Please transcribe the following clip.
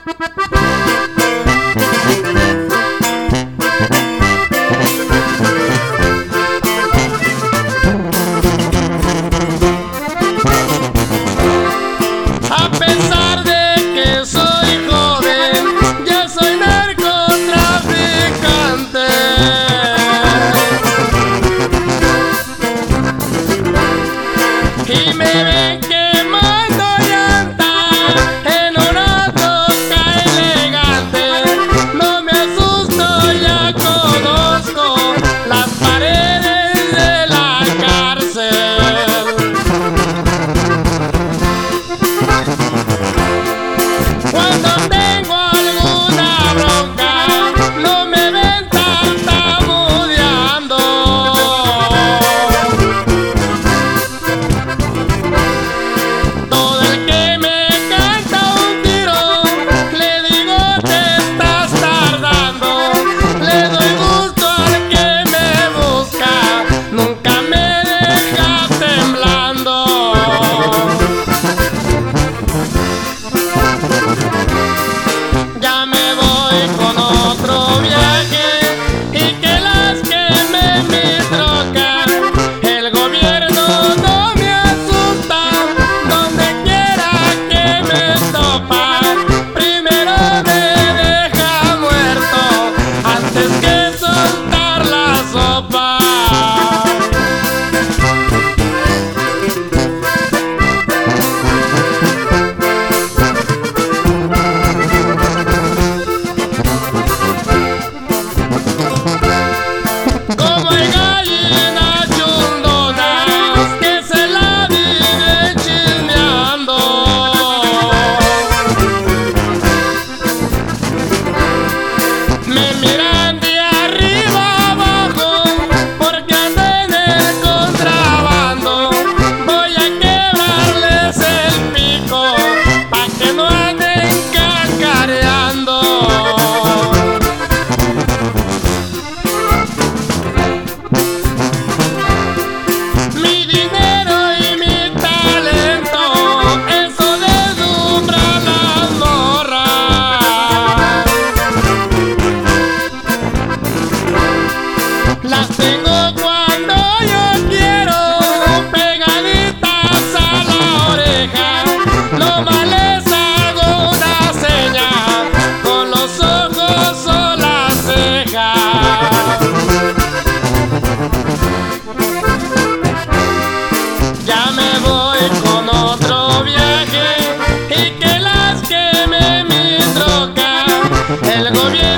A pesar de que soy joven, ya soy narcotraficante. Y me ven quemando llantas en una toca elegante. No me asusto, ya conozco las paredes de la cárcel. Cuando tengo alguna bronca, no me ven tartamudeando. Todo el que me canta un tiro, le digo te estás tardando. Le doy gusto al que me busca, nunca me deja temblando. Ya me voy con otro viaje y que las queme mi troca. El gobierno no me asusta, donde quiera que me topa. Primero me deja muerto antes que soltar la sopa. Como hay gallinas chundonas que se la viven chismeando. Me miran de arriba abajo porque ando en el contrabando. Voy a quebrarles el pico pa' que no anden cacareando. Mi dinero y mi talento, eso deslumbra a las morras. Las tengo cuando yo quiero, pegaditas a la oreja. Nomás les hago una seña con los ojos o las cejas. Ya me voy con otro viaje y que las queme mi troca. El gobierno